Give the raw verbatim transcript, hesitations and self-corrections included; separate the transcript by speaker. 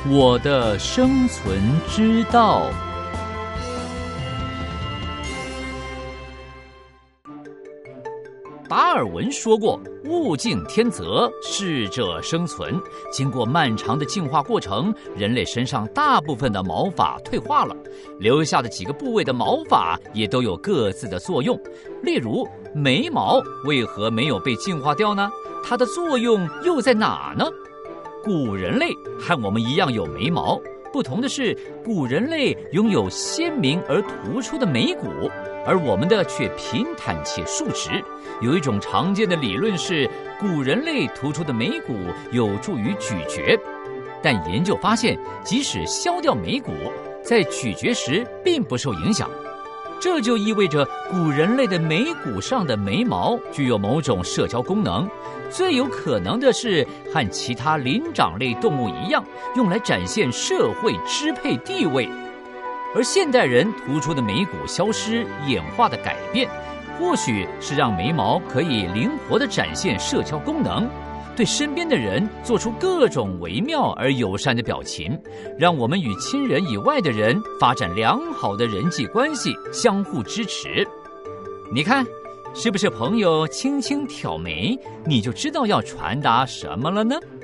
Speaker 1: 我的生存之道。达尔文说过，物竞天择，适者生存。经过漫长的进化过程，人类身上大部分的毛发退化了，留下的几个部位的毛发也都有各自的作用。例如，眉毛为何没有被进化掉呢？它的作用又在哪呢？古人类和我们一样有眉毛，不同的是，古人类拥有鲜明而突出的眉骨，而我们的却平坦且竖直。有一种常见的理论是，古人类突出的眉骨有助于咀嚼，但研究发现，即使削掉眉骨，在咀嚼时并不受影响。这就意味着古人类的眉骨上的眉毛具有某种社交功能，最有可能的是和其他灵长类动物一样，用来展现社会支配地位。而现代人突出的眉骨消失演化的改变，或许是让眉毛可以灵活地展现社交功能，对身边的人做出各种微妙而友善的表情，让我们与亲人以外的人发展良好的人际关系，相互支持。你看，是不是朋友轻轻挑眉，你就知道要传达什么了呢？